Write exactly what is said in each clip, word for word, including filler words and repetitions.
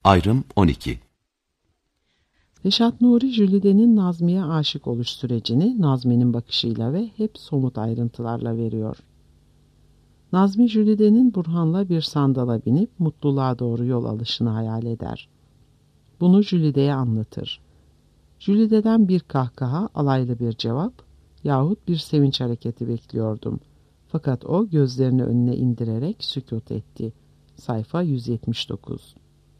Ayrım on iki. Reşat Nuri, Jülide'nin Nazmi'ye aşık oluş sürecini Nazmi'nin bakışıyla ve hep somut ayrıntılarla veriyor. Nazmi, Jülide'nin Burhan'la bir sandala binip mutluluğa doğru yol alışını hayal eder. Bunu Jülide'ye anlatır. Jülide'den bir kahkaha, alaylı bir cevap yahut bir sevinç hareketi bekliyordum. Fakat o gözlerini önüne indirerek sükût etti. Sayfa yüz yetmiş dokuz.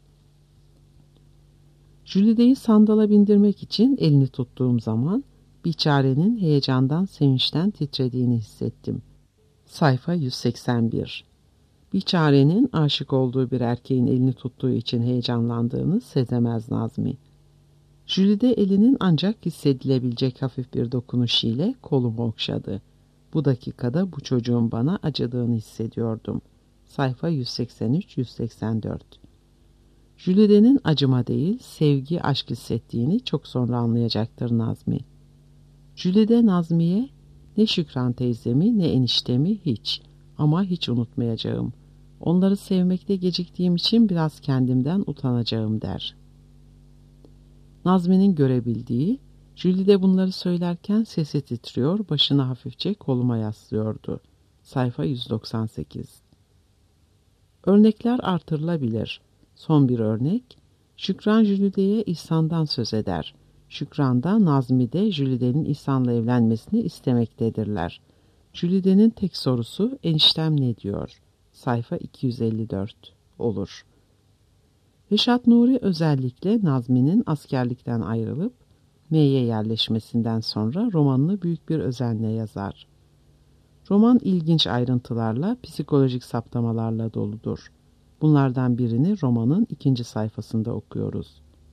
Jülide'yi sandala bindirmek için elini tuttuğum zaman biçarenin heyecandan, sevinçten titrediğini hissettim. Sayfa yüz seksen bir. Biçarenin aşık olduğu bir erkeğin elini tuttuğu için heyecanlandığını sezemez Nazmi. Jülide elinin ancak hissedilebilecek hafif bir dokunuş ile kolumu okşadı. Bu dakikada bu çocuğun bana acıdığını hissediyordum. Sayfa yüz seksen üç yüz seksen dört. Jülide'nin acıma değil, sevgi, aşk hissettiğini çok sonra anlayacaktır Nazmi. Jülide Nazmi'ye ne Şükran teyzemi ne eniştemi hiç ama hiç unutmayacağım. Onları sevmekte geciktiğim için biraz kendimden utanacağım der. Nazmi'nin görebildiği, Jülide bunları söylerken sesi titriyor, başını hafifçe koluma yaslıyordu. Sayfa yüz doksan sekiz. Örnekler artırılabilir. Son bir örnek, Şükran Jülide'ye İhsan'dan söz eder. Şükran da Nazmi de Jülide'nin İhsan'la evlenmesini istemektedirler. Jülide'nin tek sorusu eniştem ne diyor? Sayfa iki yüz elli dört olur. Reşat Nuri özellikle Nazmi'nin askerlikten ayrılıp M'ye yerleşmesinden sonra romanını büyük bir özenle yazar. Roman ilginç ayrıntılarla, psikolojik saptamalarla doludur. Bunlardan birini romanın ikinci sayfasında okuyoruz.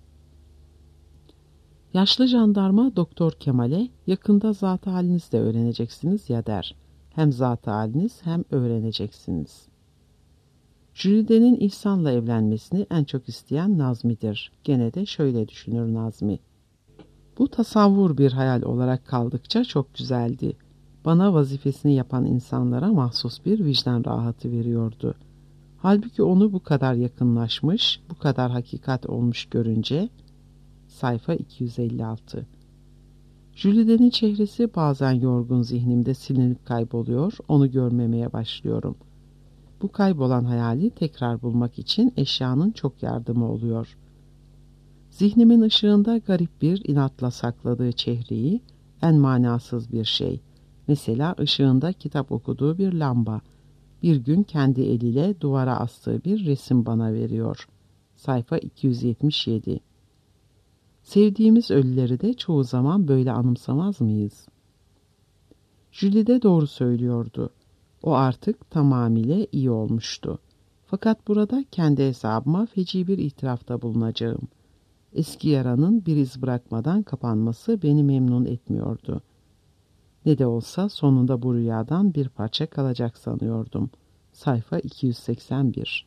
Yaşlı jandarma Doktor Kemal'e yakında zat-ı haliniz de öğreneceksiniz ya der. Hem zat-ı haliniz hem öğreneceksiniz. Jülide'nin İhsan'la evlenmesini en çok isteyen Nazmi'dir. Gene de şöyle düşünür Nazmi. Bu tasavvur bir hayal olarak kaldıkça çok güzeldi. Bana vazifesini yapan insanlara mahsus bir vicdan rahatı veriyordu. Halbuki onu bu kadar yakınlaşmış, bu kadar hakikat olmuş görünce... Sayfa iki yüz elli altı. Jülide'nin çehresi bazen yorgun zihnimde silinip kayboluyor, onu görmemeye başlıyorum. Bu kaybolan hayali tekrar bulmak için eşyanın çok yardımı oluyor. Zihnimin ışığında garip bir inatla sakladığı çehreyi, en manasız bir şey. Mesela ışığında kitap okuduğu bir lamba, bir gün kendi eliyle duvara astığı bir resim bana veriyor. Sayfa iki yüz yetmiş yedi. Sevdiğimiz ölüleri de çoğu zaman böyle anımsamaz mıyız? Jülide doğru söylüyordu. O artık tamamıyla iyi olmuştu. Fakat burada kendi hesabıma feci bir itirafta bulunacağım. Eski yaranın bir iz bırakmadan kapanması beni memnun etmiyordu. Ne de olsa sonunda bu rüyadan bir parça kalacak sanıyordum. Sayfa iki yüz seksen bir.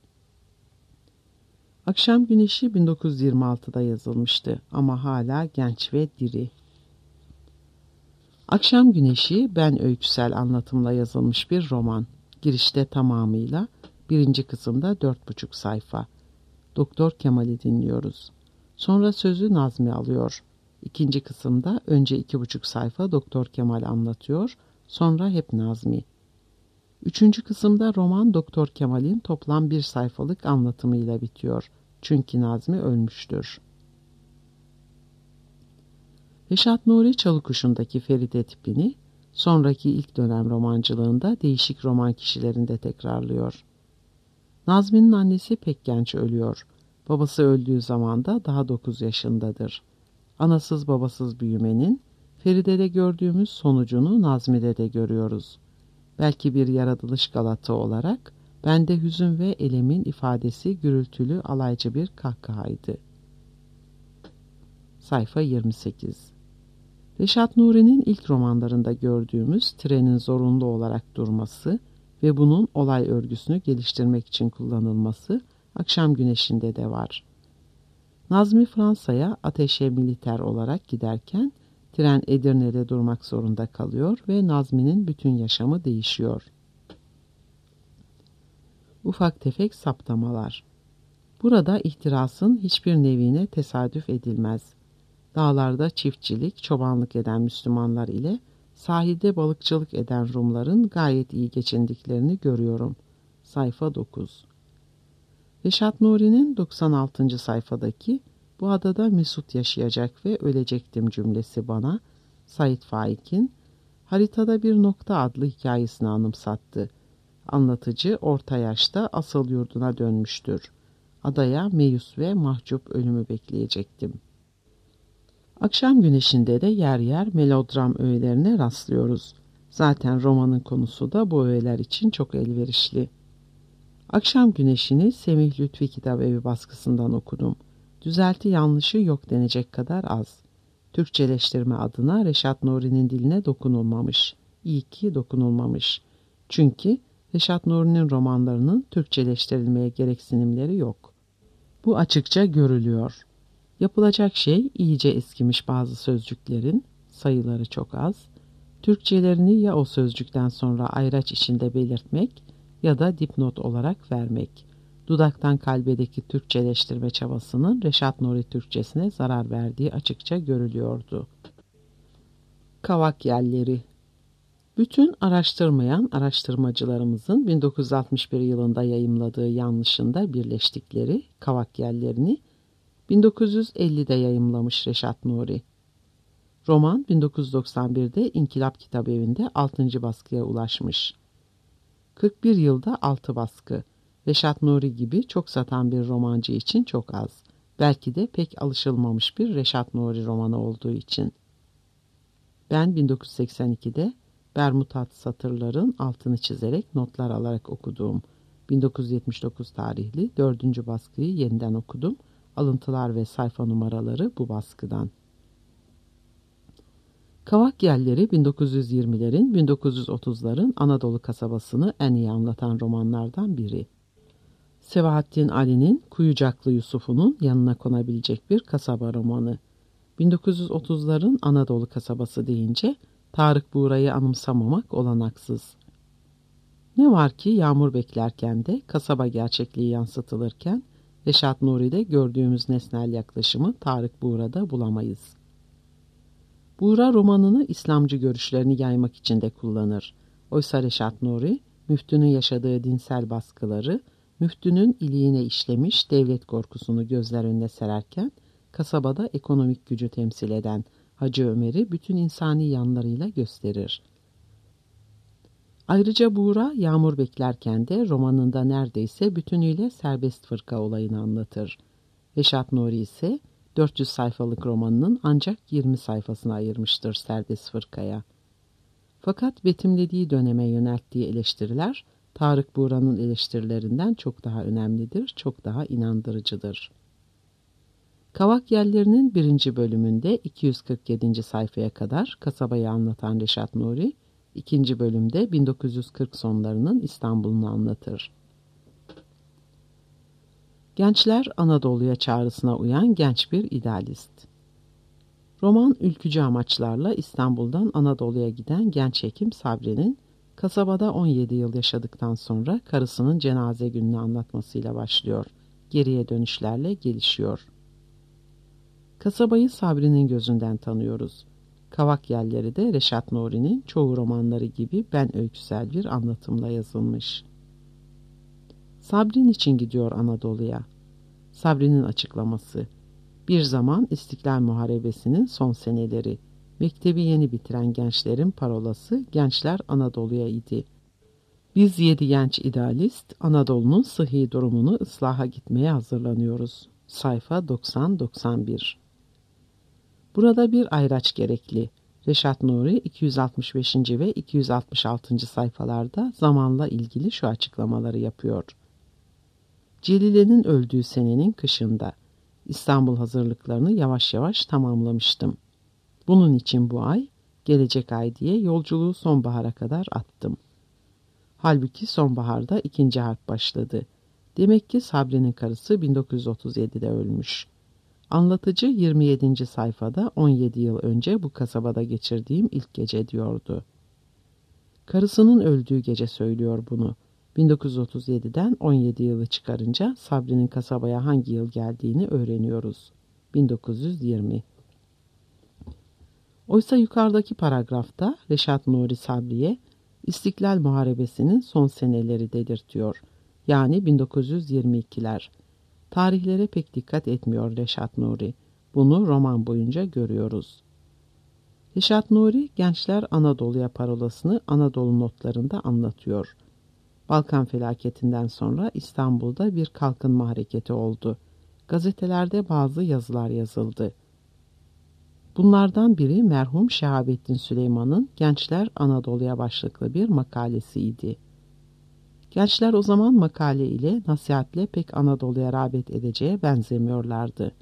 Akşam Güneşi bin dokuz yüz yirmi altıda yazılmıştı ama hala genç ve diri. Akşam Güneşi ben öyküsel anlatımla yazılmış bir roman. Girişte tamamıyla, birinci kısımda dört buçuk sayfa. Doktor Kemal'i dinliyoruz. Sonra sözü Nazmi alıyor. İkinci kısımda önce iki buçuk sayfa Doktor Kemal anlatıyor, sonra hep Nazmi. Üçüncü kısımda roman Doktor Kemal'in toplam bir sayfalık anlatımıyla bitiyor. Çünkü Nazmi ölmüştür. Reşat Nuri Çalıkuşu'ndaki Feride tipini sonraki ilk dönem romancılığında değişik roman kişilerinde tekrarlıyor. Nazmi'nin annesi pek genç ölüyor. Babası öldüğü zaman da daha dokuz yaşındadır. Anasız babasız büyümenin Feride'de gördüğümüz sonucunu Nazmi'de de görüyoruz. Belki bir yaratılış galatı olarak bende hüzün ve elemin ifadesi gürültülü alaycı bir kahkahaydı. Sayfa yirmi sekiz. Reşat Nuri'nin ilk romanlarında gördüğümüz trenin zorunlu olarak durması ve bunun olay örgüsünü geliştirmek için kullanılması Akşam Güneşi'nde de var. Nazmi Fransa'ya ateşe militer olarak giderken tren Edirne'de durmak zorunda kalıyor ve Nazmi'nin bütün yaşamı değişiyor. Ufak tefek saptamalar. Burada ihtirasın hiçbir nevine tesadüf edilmez. Dağlarda çiftçilik, çobanlık eden Müslümanlar ile sahilde balıkçılık eden Rumların gayet iyi geçindiklerini görüyorum. Sayfa dokuz. Reşat Nuri'nin doksan altıncı sayfadaki "Bu adada mesut yaşayacak ve ölecektim" cümlesi bana Said Faik'in Haritada Bir Nokta adlı hikayesini anımsattı. Anlatıcı orta yaşta asıl yurduna dönmüştür. Adaya meyus ve mahcup ölümü bekleyecektim. Akşam güneşinde de yer yer melodram öğelerine rastlıyoruz. Zaten romanın konusu da bu öğeler için çok elverişli. Akşam Güneşi'ni Semih Lütfi Kitabevi baskısından okudum. Düzelti yanlışı yok denecek kadar az. Türkçeleştirme adına Reşat Nuri'nin diline dokunulmamış. İyi ki dokunulmamış. Çünkü Reşat Nuri'nin romanlarının Türkçeleştirilmeye gereksinimleri yok. Bu açıkça görülüyor. Yapılacak şey iyice eskimiş bazı sözcüklerin, sayıları çok az, Türkçelerini ya o sözcükten sonra ayraç içinde belirtmek ya da dipnot olarak vermek. Dudaktan kalbedeki Türkçeleştirme çabasının Reşat Nuri Türkçesine zarar verdiği açıkça görülüyordu. Kavak Yelleri. Bütün araştırmayan araştırmacılarımızın bin dokuz yüz altmış bir yılında yayımladığı yanlışında birleştikleri Kavak Yellerini bin dokuz yüz ellide yayımlamış Reşat Nuri. Roman bin dokuz yüz doksan birde İnkılap Kitabevi'nde altıncı baskıya ulaşmış. kırk bir yılda altı baskı. Reşat Nuri gibi çok satan bir romancı için çok az. Belki de pek alışılmamış bir Reşat Nuri romanı olduğu için. Ben bin dokuz yüz seksen ikide Bermutat satırların altını çizerek notlar alarak okuduğum bin dokuz yüz yetmiş dokuz tarihli dördüncü baskıyı yeniden okudum. Alıntılar ve sayfa numaraları bu baskıdan. Kavak Yelleri bin dokuz yüz yirmilerin, bin dokuz yüz otuzların Anadolu kasabasını en iyi anlatan romanlardan biri. Sebahattin Ali'nin Kuyucaklı Yusuf'unun yanına konabilecek bir kasaba romanı. bin dokuz yüz otuzların Anadolu kasabası deyince Tarık Buğra'yı anımsamamak olanaksız. Ne var ki Yağmur Beklerken de kasaba gerçekliği yansıtılırken Reşat Nuri'de gördüğümüz nesnel yaklaşımı Tarık Buğra'da bulamayız. Buğra romanını İslamcı görüşlerini yaymak için de kullanır. Oysa Reşat Nuri, müftünün yaşadığı dinsel baskıları, müftünün iliğine işlemiş devlet korkusunu gözler önüne sererken, kasabada ekonomik gücü temsil eden Hacı Ömer'i bütün insani yanlarıyla gösterir. Ayrıca Buğra, Yağmur Beklerken de romanında neredeyse bütünüyle serbest fırka olayını anlatır. Reşat Nuri ise dört yüz sayfalık romanının ancak yirmi sayfasını ayırmıştır serbest fırkaya. Fakat betimlediği döneme yönelttiği eleştiriler, Tarık Buğra'nın eleştirilerinden çok daha önemlidir, çok daha inandırıcıdır. Kavak Yellerinin birinci bölümünde iki yüz kırk yedinci sayfaya kadar kasabayı anlatan Reşat Nuri, ikinci bölümde bin dokuz yüz kırk sonlarının İstanbul'unu anlatır. Gençler Anadolu'ya çağrısına uyan genç bir idealist. Roman ülkücü amaçlarla İstanbul'dan Anadolu'ya giden genç hekim Sabri'nin kasabada on yedi yıl yaşadıktan sonra karısının cenaze gününü anlatmasıyla başlıyor. Geriye dönüşlerle gelişiyor. Kasabayı Sabri'nin gözünden tanıyoruz. Kavak Yelleri de Reşat Nuri'nin çoğu romanları gibi ben öyküsel bir anlatımla yazılmış. Sabri'nin için gidiyor Anadolu'ya. Sabri'nin açıklaması. Bir zaman İstiklal Muharebesi'nin son seneleri. Mektebi yeni bitiren gençlerin parolası Gençler Anadolu'ya idi. Biz yedi genç idealist Anadolu'nun sıhhi durumunu ıslaha gitmeye hazırlanıyoruz. Sayfa doksan doksan bir. Burada bir ayraç gerekli. Reşat Nuri iki yüz altmış beşinci ve iki yüz altmış altıncı sayfalarda zamanla ilgili şu açıklamaları yapıyor. Celile'nin öldüğü senenin kışında İstanbul hazırlıklarını yavaş yavaş tamamlamıştım. Bunun için bu ay, gelecek ay diye yolculuğu sonbahara kadar attım. Halbuki sonbaharda ikinci harp başladı. Demek ki Sabri'nin karısı bin dokuz yüz otuz yedide ölmüş. Anlatıcı yirmi yedinci sayfada on yedi yıl önce bu kasabada geçirdiğim ilk gece diyordu. Karısının öldüğü gece söylüyor bunu. bin dokuz yüz otuz yedi'den on yedi yılı çıkarınca Sabri'nin kasabaya hangi yıl geldiğini öğreniyoruz. bin dokuz yüz yirmi. Oysa yukarıdaki paragrafta Reşat Nuri Sabri'ye İstiklal Muharebesi'nin son seneleri dedirtiyor. Yani bin dokuz yüz yirmi iki'ler. Tarihlere pek dikkat etmiyor Reşat Nuri. Bunu roman boyunca görüyoruz. Reşat Nuri, Gençler Anadolu'ya parolasını Anadolu notlarında anlatıyor. Balkan felaketinden sonra İstanbul'da bir kalkınma hareketi oldu. Gazetelerde bazı yazılar yazıldı. Bunlardan biri merhum Şehabettin Süleyman'ın Gençler Anadolu'ya başlıklı bir makalesiydi. Gençler o zaman makale ile nasihatle pek Anadolu'ya rağbet edeceğe benzemiyorlardı.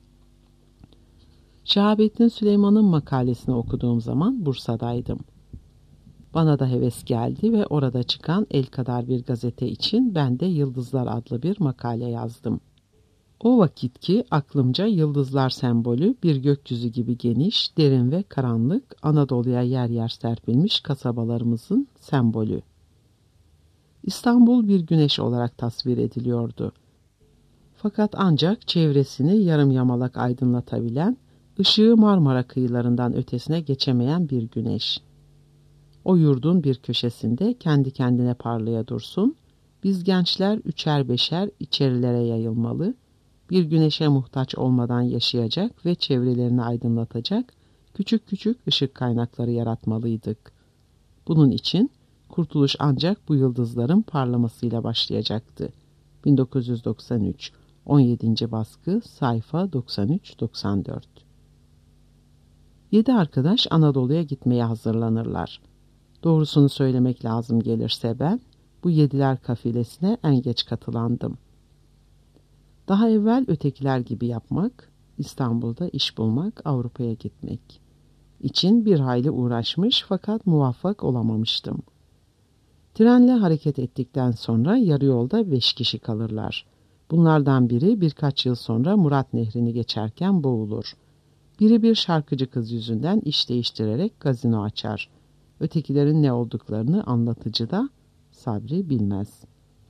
Şehabettin Süleyman'ın makalesini okuduğum zaman Bursa'daydım. Bana da heves geldi ve orada çıkan El Kadar bir gazete için ben de Yıldızlar adlı bir makale yazdım. O vakitki aklımca yıldızlar sembolü bir gökyüzü gibi geniş, derin ve karanlık Anadolu'ya yer yer serpilmiş kasabalarımızın sembolü. İstanbul bir güneş olarak tasvir ediliyordu. Fakat ancak çevresini yarım yamalak aydınlatabilen, ışığı Marmara kıyılarından ötesine geçemeyen bir güneş. O yurdun bir köşesinde kendi kendine parlaya dursun, biz gençler üçer beşer içerilere yayılmalı, bir güneşe muhtaç olmadan yaşayacak ve çevrelerini aydınlatacak küçük küçük ışık kaynakları yaratmalıydık. Bunun için kurtuluş ancak bu yıldızların parlamasıyla başlayacaktı. bin dokuz yüz doksan üç, on yedinci baskı, sayfa doksan üç doksan dört. Yedi arkadaş Anadolu'ya gitmeye hazırlanırlar. Doğrusunu söylemek lazım gelirse ben, bu yediler kafilesine en geç katılandım. Daha evvel ötekiler gibi yapmak, İstanbul'da iş bulmak, Avrupa'ya gitmek için bir hayli uğraşmış fakat muvaffak olamamıştım. Trenle hareket ettikten sonra yarı yolda beş kişi kalırlar. Bunlardan biri birkaç yıl sonra Murat Nehri'ni geçerken boğulur. Biri bir şarkıcı kız yüzünden iş değiştirerek gazino açar. Ötekilerin ne olduklarını anlatıcı da Sabri bilmez.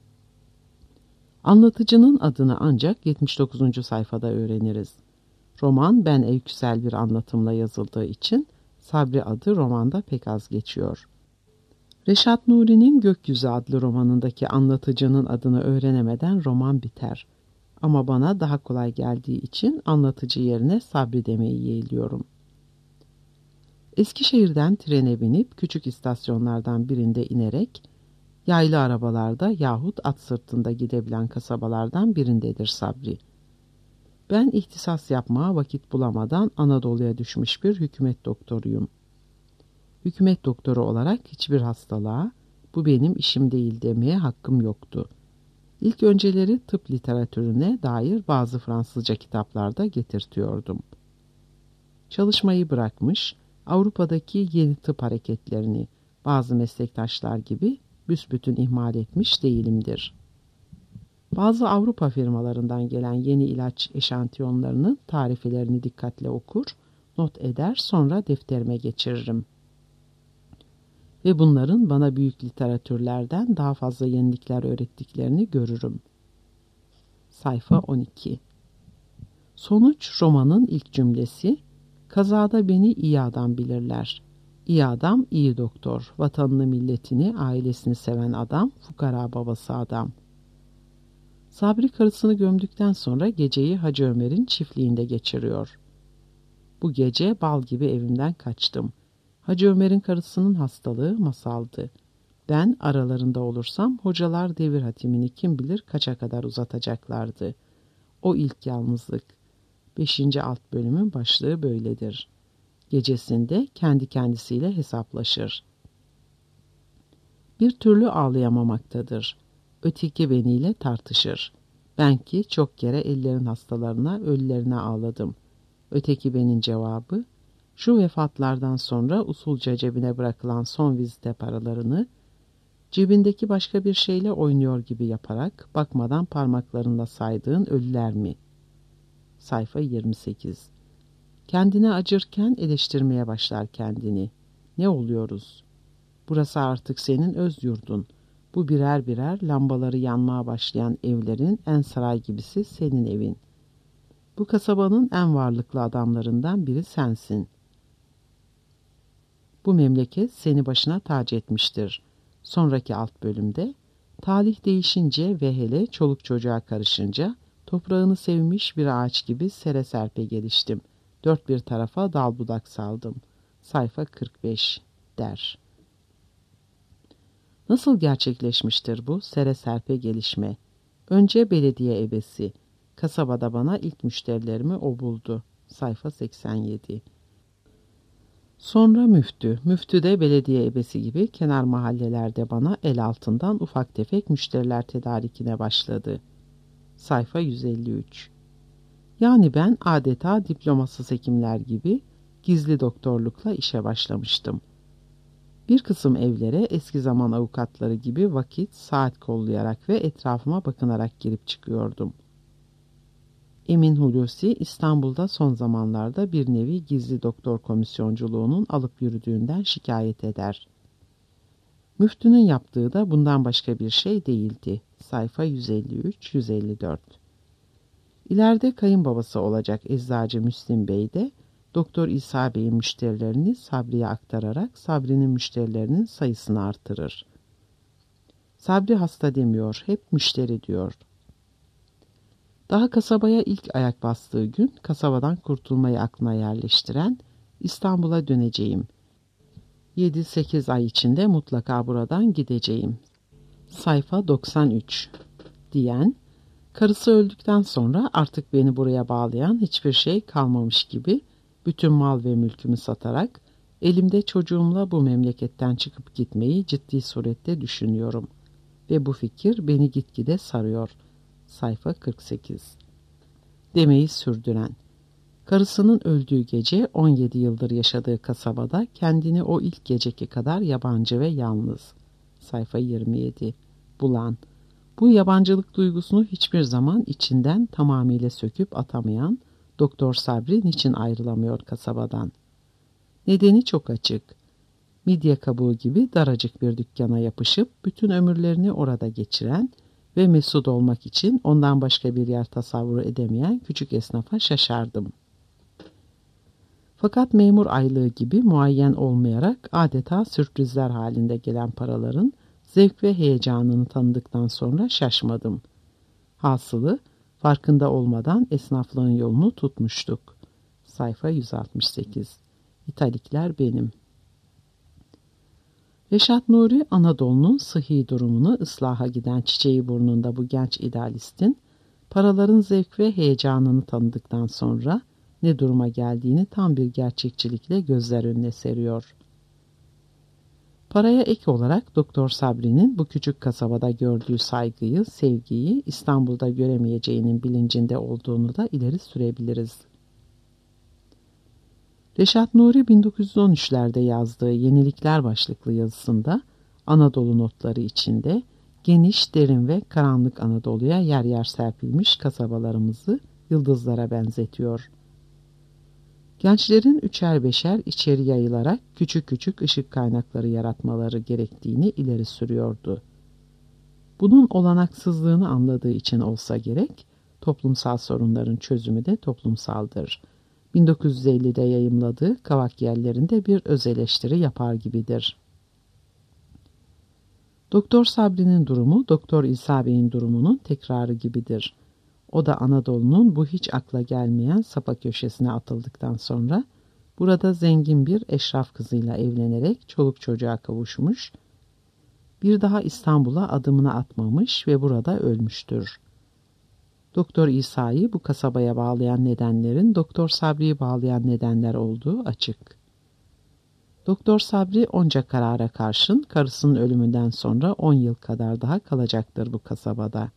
Anlatıcının adını ancak yetmiş dokuzuncu sayfada öğreniriz. Roman ben öyküsel bir anlatımla yazıldığı için Sabri adı romanda pek az geçiyor. Reşat Nuri'nin Gökyüzü adlı romanındaki anlatıcının adını öğrenemeden roman biter. Ama bana daha kolay geldiği için anlatıcı yerine Sabri demeyi yeğliyorum. Eskişehir'den trene binip küçük istasyonlardan birinde inerek yaylı arabalarda yahut at sırtında gidebilen kasabalardan birindedir Sabri. Ben ihtisas yapmaya vakit bulamadan Anadolu'ya düşmüş bir hükümet doktoruyum. Hükümet doktoru olarak hiçbir hastalığa bu benim işim değil demeye hakkım yoktu. İlk önceleri tıp literatürüne dair bazı Fransızca kitaplarda getirtiyordum. Çalışmayı bırakmış, Avrupa'daki yeni tıp hareketlerini bazı meslektaşlar gibi büsbütün ihmal etmiş değilimdir. Bazı Avrupa firmalarından gelen yeni ilaç eşantiyonlarının tarifelerini dikkatle okur, not eder, sonra defterime geçiririm. Ve bunların bana büyük literatürlerden daha fazla yenilikler öğrettiklerini görürüm. Sayfa on iki. Sonuç romanın ilk cümlesi, kazada beni iyi adam bilirler. İyi adam, iyi doktor, vatanını, milletini, ailesini seven adam, fukara babası adam. Sabri karısını gömdükten sonra geceyi Hacı Ömer'in çiftliğinde geçiriyor. Bu gece bal gibi evimden kaçtım. Hacı Ömer'in karısının hastalığı masaldı. Ben aralarında olursam hocalar devir hatimini kim bilir kaça kadar uzatacaklardı. O ilk yalnızlık. Beşinci alt bölümün başlığı böyledir. Gecesinde kendi kendisiyle hesaplaşır. Bir türlü ağlayamamaktadır. Öteki beniyle tartışır. Ben ki çok kere ellerin hastalarına, ölülerine ağladım. Öteki benin cevabı, şu vefatlardan sonra usulca cebine bırakılan son vizite paralarını, cebindeki başka bir şeyle oynuyor gibi yaparak bakmadan parmaklarınla saydığın ölüler mi? Sayfa yirmi sekiz. Kendine acırken eleştirmeye başlar kendini. Ne oluyoruz? Burası artık senin öz yurdun. Bu birer birer lambaları yanmaya başlayan evlerin en saray gibisi senin evin. Bu kasabanın en varlıklı adamlarından biri sensin. Bu memleket seni başına tac etmiştir. Sonraki alt bölümde, talih değişince ve hele çoluk çocuğa karışınca, toprağını sevmiş bir ağaç gibi sere serpe geliştim. Dört bir tarafa dal budak saldım. Sayfa kırk beş der. Nasıl gerçekleşmiştir bu sere serpe gelişme? Önce belediye ebesi. Kasabada bana ilk müşterilerimi o buldu. Sayfa seksen yedi. Sonra müftü. Müftü de belediye ebesi gibi kenar mahallelerde bana el altından ufak tefek müşteriler tedarikine başladı. Sayfa yüz elli üç. Yani ben adeta diplomasız hekimler gibi gizli doktorlukla işe başlamıştım. Bir kısım evlere eski zaman avukatları gibi vakit, saat kollayarak ve etrafıma bakınarak girip çıkıyordum. Emin Hulusi İstanbul'da son zamanlarda bir nevi gizli doktor komisyonculuğunun alıp yürüdüğünden şikayet eder. Müftünün yaptığı da bundan başka bir şey değildi. Sayfa yüz elli üç yüz elli dört. İleride kayınbabası olacak eczacı Müslim Bey de Doktor İsa Bey'in müşterilerini Sabri'ye aktararak Sabri'nin müşterilerinin sayısını artırır. Sabri hasta demiyor, hep müşteri diyor. Daha kasabaya ilk ayak bastığı gün kasabadan kurtulmayı aklına yerleştiren İstanbul'a döneceğim. yedi sekiz ay içinde mutlaka buradan gideceğim. Sayfa doksan üç diyen, karısı öldükten sonra artık beni buraya bağlayan hiçbir şey kalmamış gibi bütün mal ve mülkümü satarak elimde çocuğumla bu memleketten çıkıp gitmeyi ciddi surette düşünüyorum. Ve bu fikir beni gitgide sarıyor. Sayfa kırk sekiz. Demeyi sürdüren, karısının öldüğü gece on yedi yıldır yaşadığı kasabada kendini o ilk geceki kadar yabancı ve yalnız. Sayfa yirmi yedi. Bulan, bu yabancılık duygusunu hiçbir zaman içinden tamamıyla söküp atamayan Doktor Sabri niçin ayrılamıyor kasabadan? Nedeni çok açık. Midye kabuğu gibi daracık bir dükkana yapışıp bütün ömürlerini orada geçiren ve mesut olmak için ondan başka bir yer tasavvur edemeyen küçük esnafa şaşardım. Fakat memur aylığı gibi muayyen olmayarak adeta sürprizler halinde gelen paraların zevk ve heyecanını tanıdıktan sonra şaşmadım. Hasılı, farkında olmadan esnaflığın yolunu tutmuştuk. Sayfa yüz altmış sekiz. İtalikler benim. Reşat Nuri, Anadolu'nun sıhhi durumunu ıslaha giden çiçeği burnunda bu genç idealistin, paraların zevk ve heyecanını tanıdıktan sonra ne duruma geldiğini tam bir gerçekçilikle gözler önüne seriyor. Paraya ek olarak Doktor Sabri'nin bu küçük kasabada gördüğü saygıyı, sevgiyi İstanbul'da göremeyeceğinin bilincinde olduğunu da ileri sürebiliriz. Reşat Nuri bin dokuz yüz on üçlerde yazdığı Yenilikler başlıklı yazısında Anadolu notları içinde geniş, derin ve karanlık Anadolu'ya yer yer serpilmiş kasabalarımızı yıldızlara benzetiyor. Gençlerin üçer beşer içeri yayılarak küçük küçük ışık kaynakları yaratmaları gerektiğini ileri sürüyordu. Bunun olanaksızlığını anladığı için olsa gerek, toplumsal sorunların çözümü de toplumsaldır. bin dokuz yüz ellide yayımladığı Kavak Yerlerinde bir öz eleştiri yapar gibidir. Doktor Sabri'nin durumu, Doktor İsa Bey'in durumunun tekrarı gibidir. O da Anadolu'nun bu hiç akla gelmeyen sapa köşesine atıldıktan sonra burada zengin bir eşraf kızıyla evlenerek çoluk çocuğa kavuşmuş, bir daha İstanbul'a adımını atmamış ve burada ölmüştür. Doktor İsa'yı bu kasabaya bağlayan nedenlerin Doktor Sabri'yi bağlayan nedenler olduğu açık. Doktor Sabri onca karara karşın karısının ölümünden sonra on yıl kadar daha kalacaktır bu kasabada.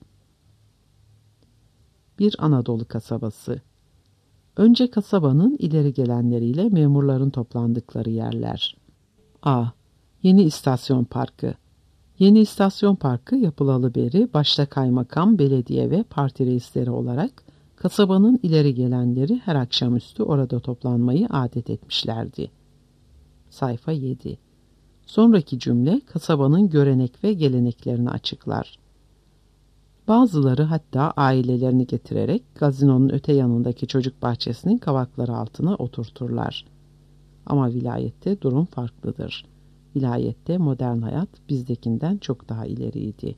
Bir Anadolu kasabası. Önce kasabanın ileri gelenleriyle memurların toplandıkları yerler. A. Yeni İstasyon Parkı. Yeni İstasyon Parkı yapılalı beri başta kaymakam, belediye ve parti reisleri olarak kasabanın ileri gelenleri her akşamüstü orada toplanmayı adet etmişlerdi. Sayfa yedi. Sonraki cümle kasabanın görenek ve geleneklerini açıklar. Bazıları hatta ailelerini getirerek gazinonun öte yanındaki çocuk bahçesinin kavakları altına oturturlar. Ama vilayette durum farklıdır. Vilayette modern hayat bizdekinden çok daha ileriydi.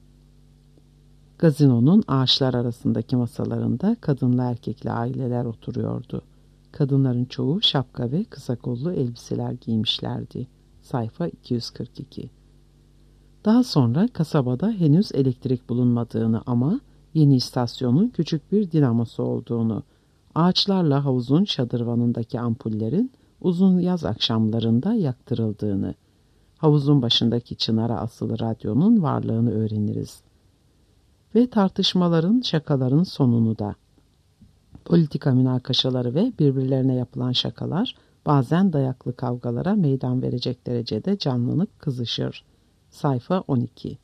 Gazinonun ağaçlar arasındaki masalarında kadınlı erkekli aileler oturuyordu. Kadınların çoğu şapka ve kısa kollu elbiseler giymişlerdi. Sayfa iki yüz kırk iki. Daha sonra kasabada henüz elektrik bulunmadığını ama yeni istasyonun küçük bir dinamosu olduğunu, ağaçlarla havuzun şadırvanındaki ampullerin uzun yaz akşamlarında yaktırıldığını, havuzun başındaki çınara asılı radyonun varlığını öğreniriz. Ve tartışmaların, şakaların sonunu da. Politika münakaşaları ve birbirlerine yapılan şakalar bazen dayaklı kavgalara meydan verecek derecede canlanıp kızışır. Sayfa on iki.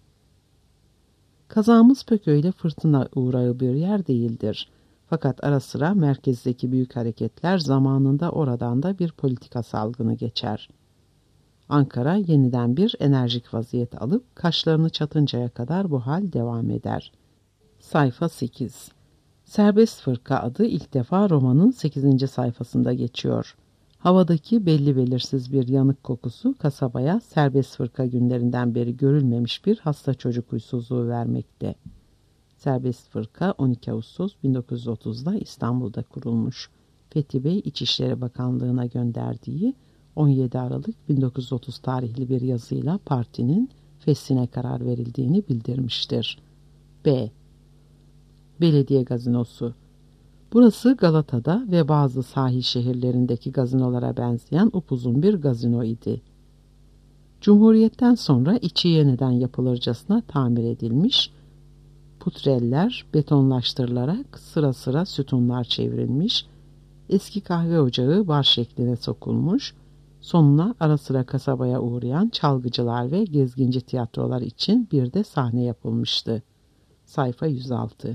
Kazağımız pek öyle fırtına uğrağı bir yer değildir. Fakat ara sıra merkezdeki büyük hareketler zamanında oradan da bir politika salgını geçer. Ankara yeniden bir enerjik vaziyet alıp kaşlarını çatıncaya kadar bu hal devam eder. Sayfa sekiz. Serbest Fırka adı ilk defa romanın sekizinci sayfasında geçiyor. Havadaki belli belirsiz bir yanık kokusu kasabaya Serbest Fırka günlerinden beri görülmemiş bir hasta çocuk huysuzluğu vermekte. Serbest Fırka on iki Ağustos bin dokuz yüz otuzda İstanbul'da kurulmuş. Fethi Bey İçişleri Bakanlığı'na gönderdiği on yedi Aralık bin dokuz yüz otuz tarihli bir yazıyla partinin feshine karar verildiğini bildirmiştir. B. Belediye gazinosu. Burası Galata'da ve bazı sahil şehirlerindeki gazinolara benzeyen upuzun bir gazino idi. Cumhuriyetten sonra içi yeniden yapılırcasına tamir edilmiş, putreller betonlaştırılarak sıra sıra sütunlar çevrilmiş, eski kahve ocağı bar şekline sokulmuş, sonuna ara sıra kasabaya uğrayan çalgıcılar ve gezginci tiyatrolar için bir de sahne yapılmıştı. Sayfa yüz altı.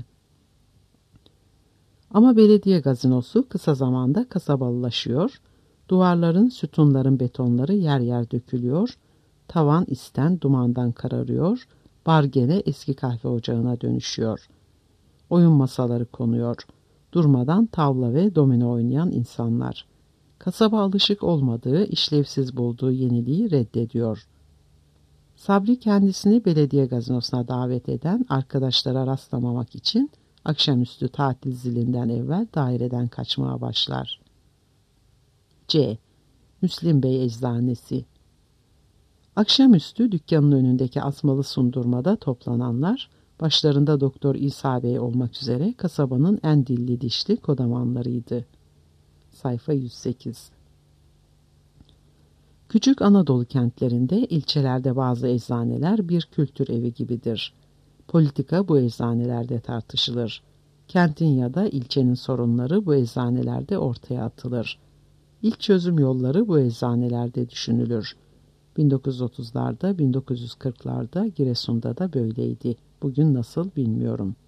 Ama belediye gazinosu kısa zamanda kasabalılaşıyor, duvarların, sütunların betonları yer yer dökülüyor, tavan isten dumandan kararıyor, bar gene eski kahve ocağına dönüşüyor. Oyun masaları konuyor, durmadan tavla ve domino oynayan insanlar. Kasaba alışık olmadığı, işlevsiz bulduğu yeniliği reddediyor. Sabri kendisini belediye gazinosuna davet eden arkadaşlara rastlamamak için akşamüstü tatil zilinden evvel daireden kaçmaya başlar. C. Müslim Bey Eczanesi. Akşamüstü dükkanın önündeki asmalı sundurmada toplananlar, başlarında Doktor İsa Bey olmak üzere kasabanın en dilli dişli kodamanlarıydı. Sayfa yüz sekiz. Küçük Anadolu kentlerinde, ilçelerde bazı eczaneler bir kültür evi gibidir. Politika bu eczanelerde tartışılır. Kentin ya da ilçenin sorunları bu eczanelerde ortaya atılır. İlk çözüm yolları bu eczanelerde düşünülür. bin dokuz yüz otuzlarda, bin dokuz yüz kırklarda Giresun'da da böyleydi. Bugün nasıl bilmiyorum.